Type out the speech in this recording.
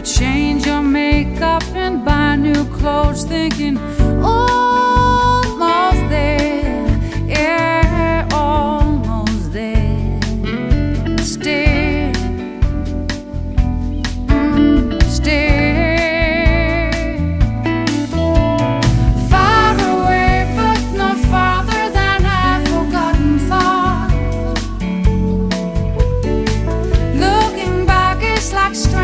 change your makeup and buy new clothes, thinking